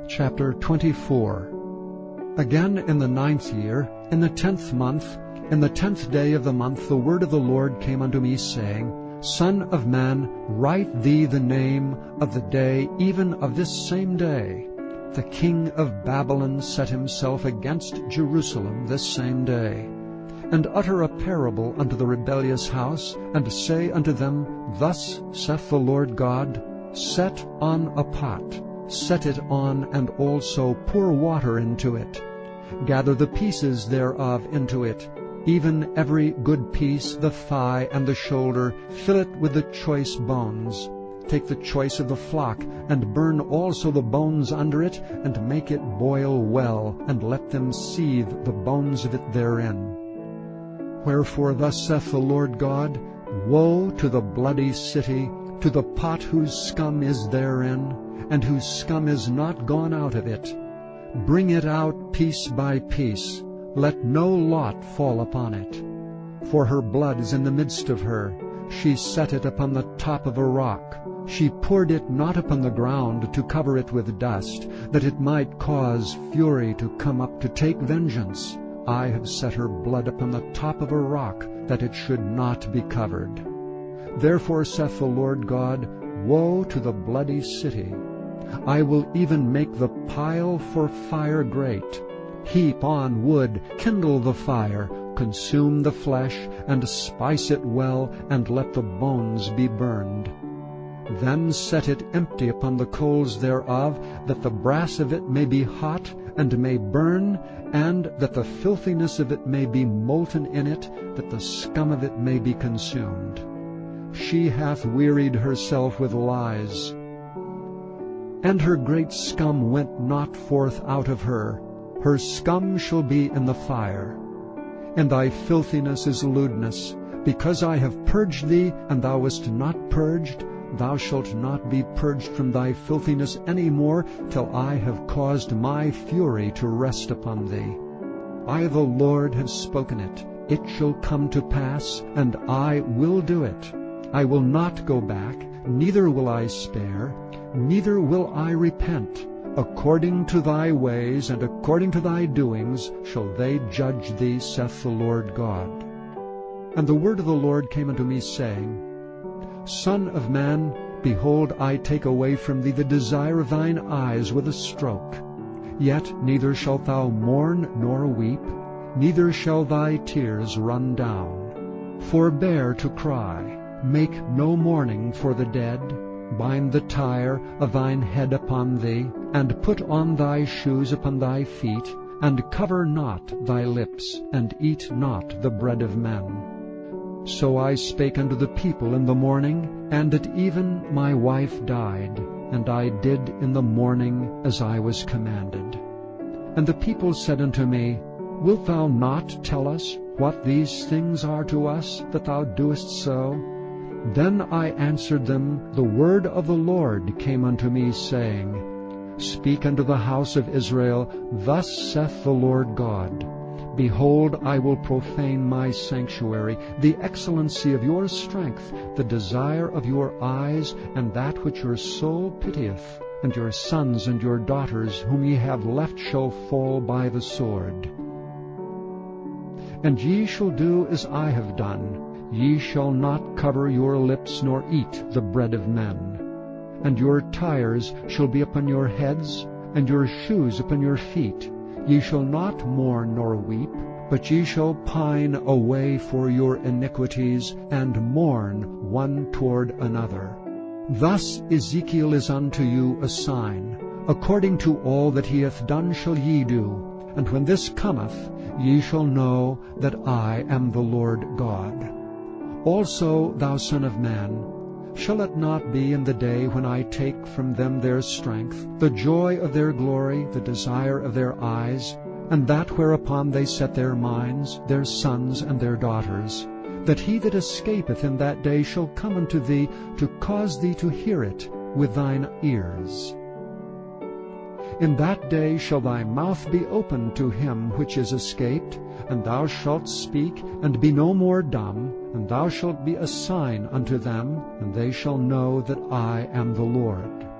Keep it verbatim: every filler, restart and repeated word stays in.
Chapter twenty-four. Again in the ninth year, in the tenth month, in the tenth day of the month, the word of the Lord came unto me, saying, Son of man, write thee the name of the day, even of this same day. The king of Babylon set himself against Jerusalem this same day. And utter a parable unto the rebellious house, and say unto them, Thus saith the Lord God, Set on a pot, set it on, and also pour water into it. Gather the pieces thereof into it, even every good piece, the thigh and the shoulder, fill it with the choice bones. Take the choice of the flock, and burn also the bones under it, and make it boil well, and let them seethe the bones of it therein. Wherefore thus saith the Lord God, Woe to the bloody city, to the pot whose scum is therein, and whose scum is not gone out of it. Bring it out piece by piece, let no lot fall upon it. For her blood is in the midst of her. She set it upon the top of a rock. She poured it not upon the ground to cover it with dust, that it might cause fury to come up to take vengeance. I have set her blood upon the top of a rock, that it should not be covered. Therefore saith the Lord God, Woe to the bloody city! I will even make the pile for fire great. Heap on wood, kindle the fire, consume the flesh, and spice it well, and let the bones be burned. Then set it empty upon the coals thereof, that the brass of it may be hot, and may burn, and that the filthiness of it may be molten in it, that the scum of it may be consumed. She hath wearied herself with lies, and her great scum went not forth out of her. Her scum shall be in the fire. And thy filthiness is lewdness. Because I have purged thee, and thou wast not purged, thou shalt not be purged from thy filthiness any more, till I have caused my fury to rest upon thee. I the Lord have spoken it. It shall come to pass, and I will do it. I will not go back, neither will I spare, neither will I repent. According to thy ways and according to thy doings shall they judge thee, saith the Lord God. And the word of the Lord came unto me, saying, Son of man, behold, I take away from thee the desire of thine eyes with a stroke. Yet neither shalt thou mourn nor weep, neither shall thy tears run down. Forbear to cry, make no mourning for the dead. Bind the tire of thine head upon thee, and put on thy shoes upon thy feet, and cover not thy lips, and eat not the bread of men. So I spake unto the people in the morning, and at even my wife died, and I did in the morning as I was commanded. And the people said unto me, Wilt thou not tell us what these things are to us, that thou doest so? Then I answered them, The word of the Lord came unto me, saying, Speak unto the house of Israel, Thus saith the Lord God, Behold, I will profane my sanctuary, the excellency of your strength, the desire of your eyes, and that which your soul pitieth. And your sons and your daughters, whom ye have left, shall fall by the sword. And ye shall do as I have done. Ye shall not cover your lips, nor eat the bread of men. And your tires shall be upon your heads, and your shoes upon your feet. Ye shall not mourn nor weep, but ye shall pine away for your iniquities, and mourn one toward another. Thus Ezekiel is unto you a sign. According to all that he hath done shall ye do. And when this cometh, ye shall know that I am the Lord God. Also, thou son of man, shall it not be in the day when I take from them their strength, the joy of their glory, the desire of their eyes, and that whereupon they set their minds, their sons and their daughters, that he that escapeth in that day shall come unto thee, to cause thee to hear it with thine ears? In that day shall thy mouth be opened to him which is escaped, and thou shalt speak, and be no more dumb, and thou shalt be a sign unto them, and they shall know that I am the Lord.